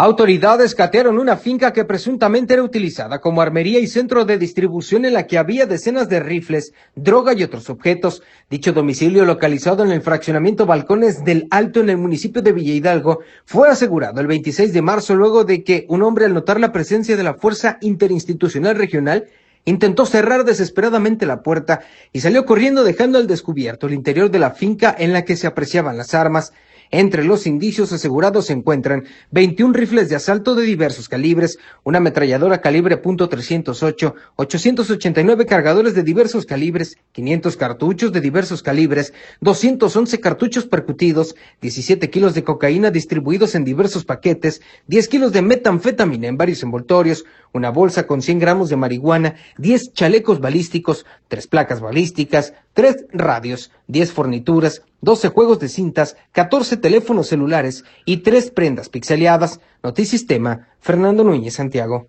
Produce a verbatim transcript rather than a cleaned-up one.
Autoridades catearon una finca que presuntamente era utilizada como armería y centro de distribución en la que había decenas de rifles, droga y otros objetos. Dicho domicilio, localizado en el fraccionamiento Balcones del Alto en el municipio de Villa Hidalgo, fue asegurado el veintiséis de marzo luego de que un hombre, al notar la presencia de la Fuerza Interinstitucional Regional, intentó cerrar desesperadamente la puerta y salió corriendo, dejando al descubierto el interior de la finca en la que se apreciaban las armas. Entre los indicios asegurados se encuentran veintiún rifles de asalto de diversos calibres, una ametralladora calibre punto trescientos ocho, ochocientos ochenta y nueve cargadores de diversos calibres, quinientos cartuchos de diversos calibres, doscientos once cartuchos percutidos, diecisiete kilos de cocaína distribuidos en diversos paquetes, diez kilos de metanfetamina en varios envoltorios, una bolsa con cien gramos de marihuana, diez chalecos balísticos, tres placas balísticas, tres radios, diez fornituras, doce juegos de cintas, catorce teléfonos celulares y tres prendas pixeleadas. Notisistema, Fernando Núñez, Santiago.